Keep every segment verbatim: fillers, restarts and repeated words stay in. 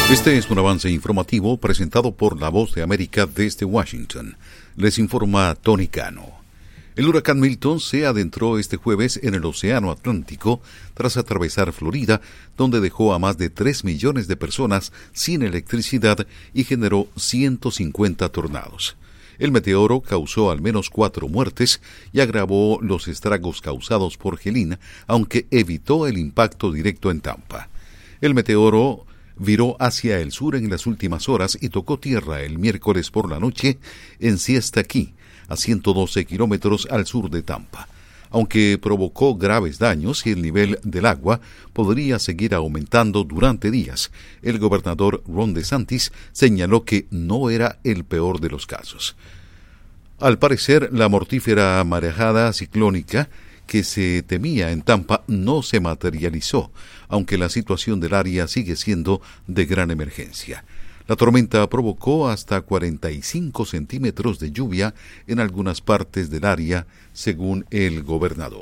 Este es un avance informativo presentado por La Voz de América desde Washington. Les informa Tony Cano. El huracán Milton se adentró este jueves en el Océano Atlántico tras atravesar Florida, donde dejó a más de tres millones de personas sin electricidad y generó ciento cincuenta tornados. El meteoro causó al menos cuatro muertes y agravó los estragos causados por Helene, aunque evitó el impacto directo en Tampa. El meteoro viró hacia el sur en las últimas horas y tocó tierra el miércoles por la noche en Siesta Key, a ciento doce kilómetros al sur de Tampa. Aunque provocó graves daños y el nivel del agua podría seguir aumentando durante días, el gobernador Ron DeSantis señaló que no era el peor de los casos. Al parecer, la mortífera marejada ciclónica que se temía en Tampa no se materializó, aunque la situación del área sigue siendo de gran emergencia. La tormenta provocó hasta cuarenta y cinco centímetros de lluvia en algunas partes del área, según el gobernador.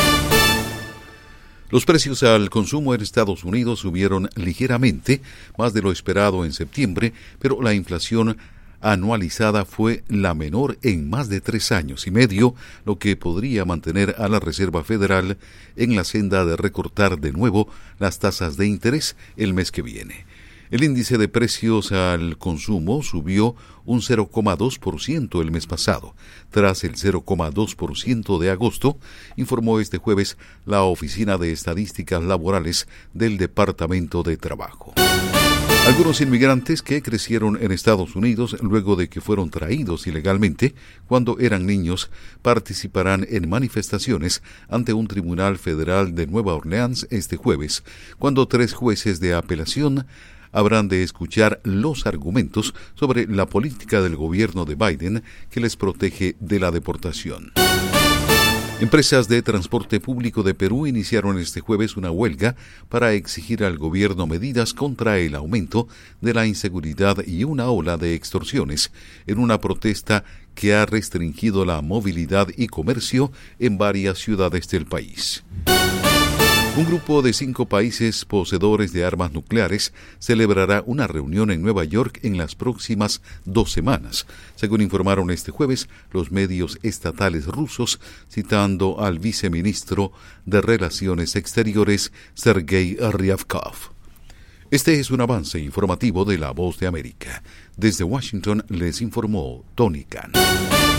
Los precios al consumo en Estados Unidos subieron ligeramente, más de lo esperado en septiembre, pero la inflación anualizada fue la menor en más de tres años y medio, lo que podría mantener a la Reserva Federal en la senda de recortar de nuevo las tasas de interés el mes que viene. El índice de precios al consumo subió un cero coma dos por ciento el mes pasado, tras el cero coma dos por ciento de agosto, informó este jueves la Oficina de Estadísticas Laborales del Departamento de Trabajo. Algunos inmigrantes que crecieron en Estados Unidos luego de que fueron traídos ilegalmente cuando eran niños participarán en manifestaciones ante un tribunal federal de Nueva Orleans este jueves, cuando tres jueces de apelación habrán de escuchar los argumentos sobre la política del gobierno de Biden que les protege de la deportación. Empresas de transporte público de Perú iniciaron este jueves una huelga para exigir al gobierno medidas contra el aumento de la inseguridad y una ola de extorsiones en una protesta que ha restringido la movilidad y comercio en varias ciudades del país. Un grupo de cinco países poseedores de armas nucleares celebrará una reunión en Nueva York en las próximas dos semanas, según informaron este jueves los medios estatales rusos, citando al viceministro de Relaciones Exteriores, Sergei Ryabkov. Este es un avance informativo de La Voz de América. Desde Washington les informó Tony Cano.